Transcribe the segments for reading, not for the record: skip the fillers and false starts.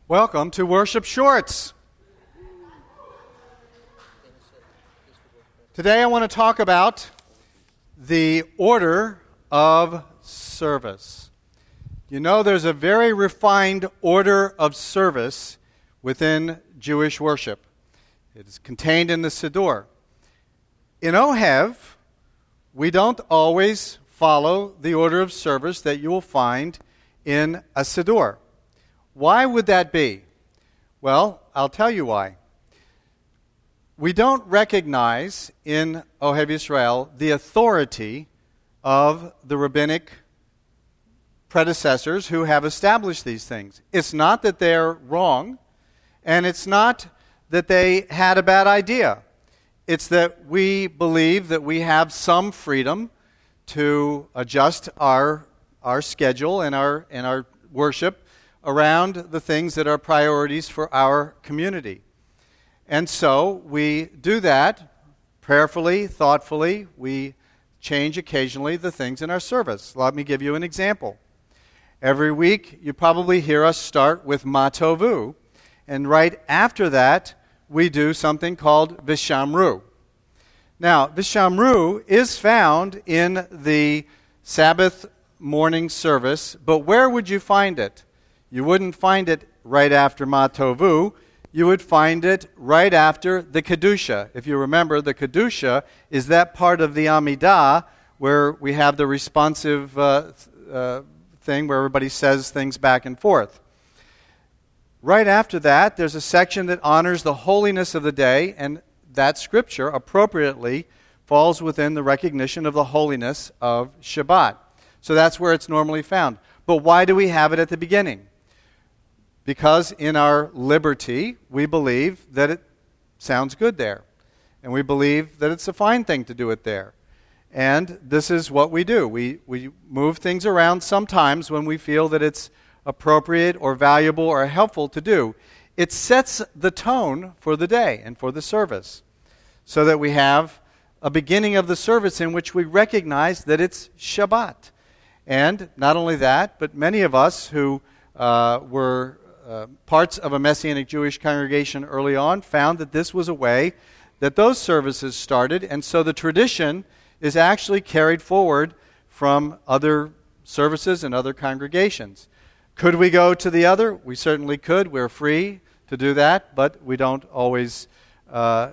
Welcome to Worship Shorts. Today I want to talk about the order of service. You know, there's a very refined order of service within Jewish worship. It is contained in the Siddur. In Ohev, we don't always follow the order of service that you will find in a Siddur. Why would that be? Well, I'll tell you why. We don't recognize in Ohev Yisrael the authority of the rabbinic predecessors who have established these things. It's not that they're wrong, and it's not that they had a bad idea. It's that we believe that we have some freedom to adjust our schedule and our worship around the things that are priorities for our community. And so we do that prayerfully, thoughtfully. We change occasionally the things in our service. Let me give you an example. Every week you probably hear us start with Ma Tovu, and right after that we do something called Vishamru. Now, Vishamru is found in the Sabbath morning service, but where would you find it? You wouldn't find it right after Ma Tovu. You would find it right after the Kedusha. If you remember, the Kedusha is that part of the Amidah where we have the responsive thing where everybody says things back and forth. Right after that, there's a section that honors the holiness of the day, and that scripture appropriately falls within the recognition of the holiness of Shabbat. So that's where it's normally found. But why do we have it at the beginning? Because in our liberty, we believe that it sounds good there. And we believe that it's a fine thing to do it there. And this is what we do. We move things around sometimes when we feel that it's appropriate or valuable or helpful to do. It sets the tone for the day and for the service, so that we have a beginning of the service in which we recognize that it's Shabbat. And not only that, but many of us who were parts of a Messianic Jewish congregation early on found that this was a way that those services started, and so the tradition is actually carried forward from other services and other congregations. Could we go to the other? We certainly could. We're free to do that, but we don't always, we're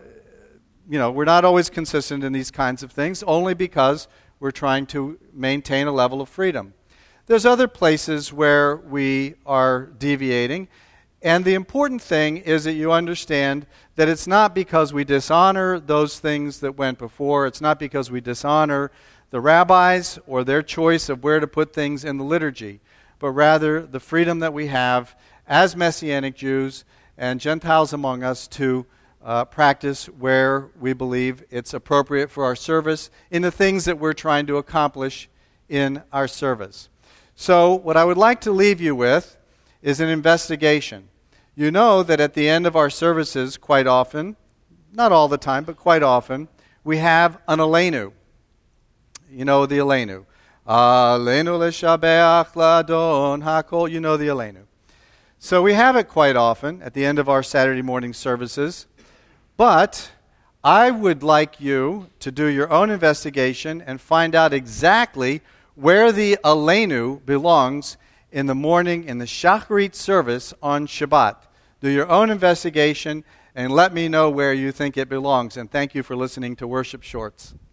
not always consistent in these kinds of things, only because we're trying to maintain a level of freedom. There's other places where we are deviating, and the important thing is that you understand that it's not because we dishonor those things that went before. It's not because we dishonor the rabbis or their choice of where to put things in the liturgy, but rather the freedom that we have as Messianic Jews and Gentiles among us to practice where we believe it's appropriate for our service in the things that we're trying to accomplish in our service. So what I would like to leave you with is an investigation. You know that at the end of our services, quite often, not all the time, but quite often, we have an Aleinu. You know the Aleinu. Aleinu l'shabeach l'adon hakol. You know the Aleinu. So we have it quite often at the end of our Saturday morning services. But I would like you to do your own investigation and find out exactly where the Aleinu belongs in the morning in the Shacharit service on Shabbat. Do your own investigation and let me know where you think it belongs. And thank you for listening to Worship Shorts.